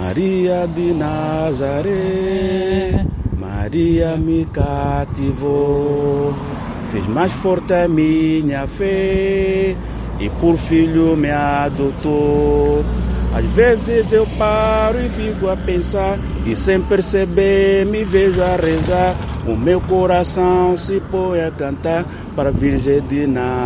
Maria de Nazaré, Maria me cativou, fez mais forte a minha fé e por filho me adotou. Às vezes eu paro e fico a pensar e sem perceber me vejo a rezar. O meu coração se põe a cantar para a Virgem de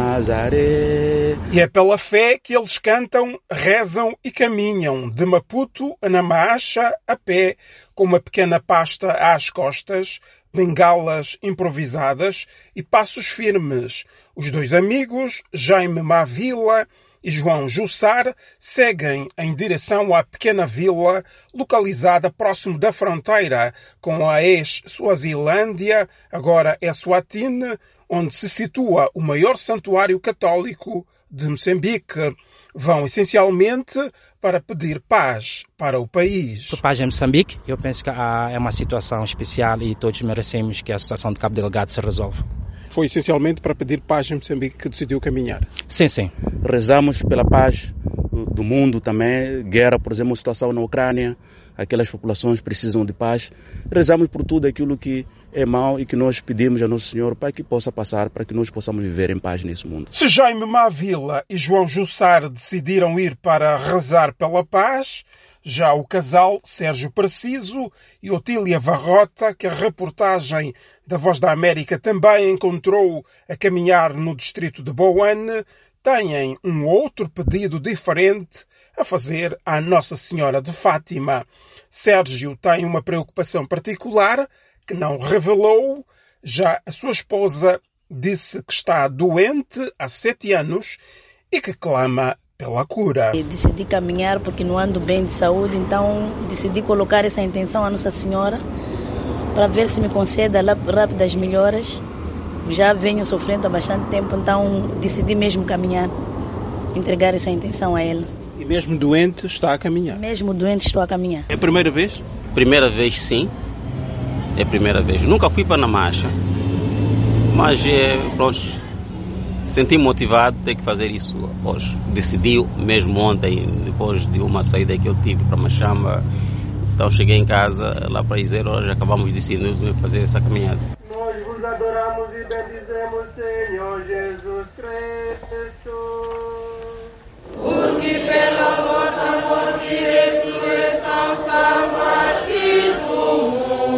Nazaré. E é pela fé que eles cantam, rezam e caminham de Maputo a Namacha a pé, com uma pequena pasta às costas, bengalas improvisadas e passos firmes. Os dois amigos, Jaime Mavila e João Jussar, seguem em direção à pequena vila localizada próximo da fronteira com a ex-Suazilândia, agora Eswatini, onde se situa o maior santuário católico de Moçambique. Vão essencialmente para pedir paz para o país. Paz em Moçambique, eu penso que é uma situação especial e todos merecemos que a situação de Cabo Delgado se resolva. Foi essencialmente para pedir paz em Moçambique que decidiu caminhar? Sim, sim. Rezamos pela paz do mundo também, guerra, por exemplo, a situação na Ucrânia, aquelas populações precisam de paz. Rezamos por tudo aquilo que é mau e que nós pedimos a Nosso Senhor para que possa passar, para que nós possamos viver em paz nesse mundo. Se Jaime Mavila e João Jussar decidiram ir para rezar pela paz, já o casal Sérgio Preciso e Otília Varrota, que a reportagem da Voz da América também encontrou a caminhar no distrito de Boane, têm um outro pedido diferente a fazer à Nossa Senhora de Fátima. Sérgio tem uma preocupação particular que não revelou. Já a sua esposa disse que está doente há 7 anos e que clama pela cura. Decidi caminhar porque não ando bem de saúde, então decidi colocar essa intenção à Nossa Senhora para ver se me concede rápidas melhoras. Já venho sofrendo há bastante tempo, então decidi mesmo caminhar, entregar essa intenção a ela. E mesmo doente está a caminhar? Mesmo doente estou a caminhar. É a primeira vez? Primeira vez, sim. É a primeira vez. Nunca fui para Namacha, mas pronto, senti motivado de ter que fazer isso hoje. Decidi mesmo ontem, depois de uma saída que eu tive para Machamba. Então cheguei em casa, lá para dizer, hoje acabamos de decidir fazer essa caminhada. Nós vos adoramos e bendizemos, Senhor Jesus Cristo. Porque pela vossa morte e ressurreição salvastes o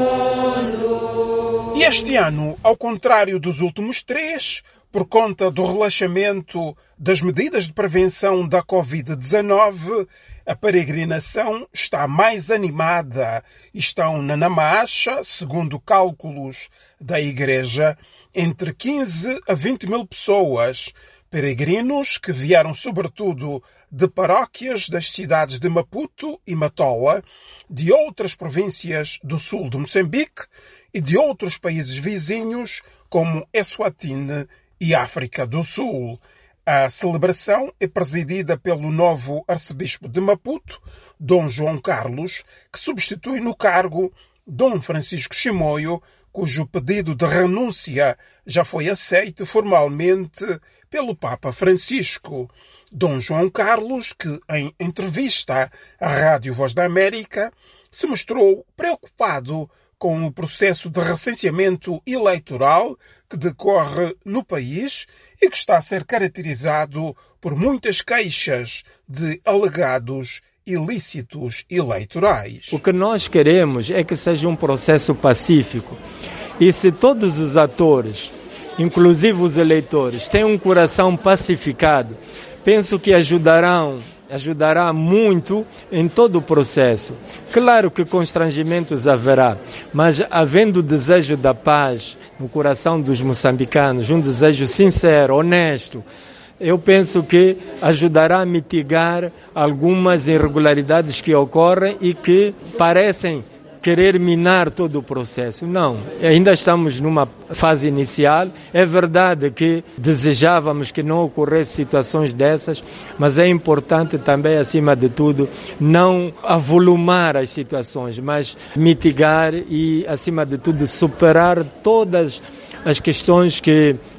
mundo. E este ano, ao contrário dos últimos 3, por conta do relaxamento das medidas de prevenção da Covid-19, a peregrinação está mais animada. Estão na Namacha, segundo cálculos da Igreja, entre 15 a 20 mil pessoas. Peregrinos que vieram sobretudo de paróquias das cidades de Maputo e Matola, de outras províncias do sul de Moçambique e de outros países vizinhos, como Eswatini e África do Sul. A celebração é presidida pelo novo arcebispo de Maputo, Dom João Carlos, que substitui no cargo Dom Francisco Chimoio, cujo pedido de renúncia já foi aceito formalmente pelo Papa Francisco. Dom João Carlos, que em entrevista à Rádio Voz da América, se mostrou preocupado com o processo de recenseamento eleitoral que decorre no país e que está a ser caracterizado por muitas queixas de alegados ilícitos eleitorais. O que nós queremos é que seja um processo pacífico. E se todos os atores, inclusive os eleitores, têm um coração pacificado, penso que ajudará muito em todo o processo. Claro que constrangimentos haverá, mas havendo o desejo da paz no coração dos moçambicanos, um desejo sincero, honesto, eu penso que ajudará a mitigar algumas irregularidades que ocorrem e que parecem querer minar todo o processo. Não, ainda estamos numa fase inicial. É verdade que desejávamos que não ocorressem situações dessas, mas é importante também, acima de tudo, não avolumar as situações, mas mitigar e, acima de tudo, superar todas as questões que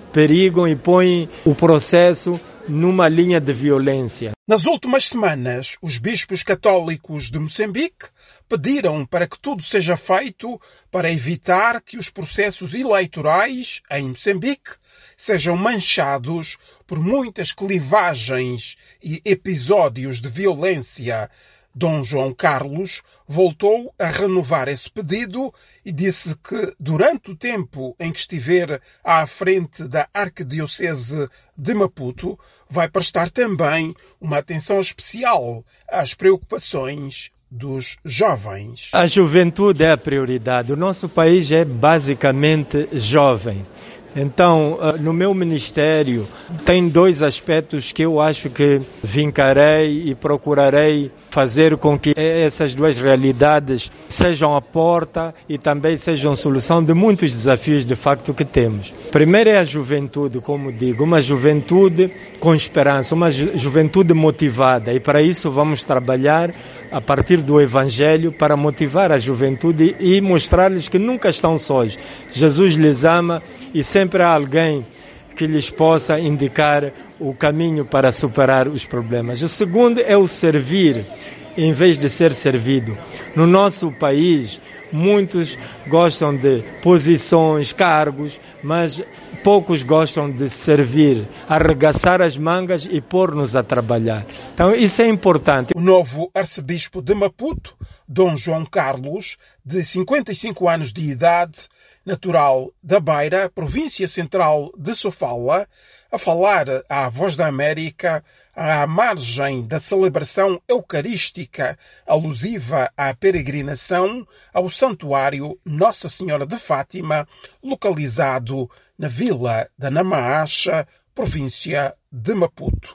perigam e põem o processo numa linha de violência. Nas últimas semanas, os bispos católicos de Moçambique pediram para que tudo seja feito para evitar que os processos eleitorais em Moçambique sejam manchados por muitas clivagens e episódios de violência. Dom João Carlos voltou a renovar esse pedido e disse que, durante o tempo em que estiver à frente da Arquidiocese de Maputo, vai prestar também uma atenção especial às preocupações dos jovens. A juventude é a prioridade. O nosso país é basicamente jovem. Então, no meu ministério, tem 2 aspectos que eu acho que vincarei e procurarei fazer com que essas 2 realidades sejam a porta e também sejam solução de muitos desafios de facto que temos. Primeiro é a juventude, como digo, uma juventude com esperança, uma juventude motivada, e para isso vamos trabalhar a partir do Evangelho para motivar a juventude e mostrar-lhes que nunca estão sós. Jesus lhes ama e sempre há alguém que lhes possa indicar o caminho para superar os problemas. O segundo é o servir, em vez de ser servido. No nosso país, muitos gostam de posições, cargos, mas poucos gostam de servir, arregaçar as mangas e pôr-nos a trabalhar. Então, isso é importante. O novo arcebispo de Maputo, Dom João Carlos, de 55 anos de idade, natural da Beira, província central de Sofala, a falar à Voz da América à margem da celebração eucarística alusiva à peregrinação ao Santuário Nossa Senhora de Fátima, localizado na vila da Namaacha, província de Maputo.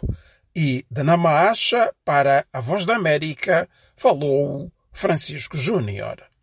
E da Namaacha, para a Voz da América, falou Francisco Júnior.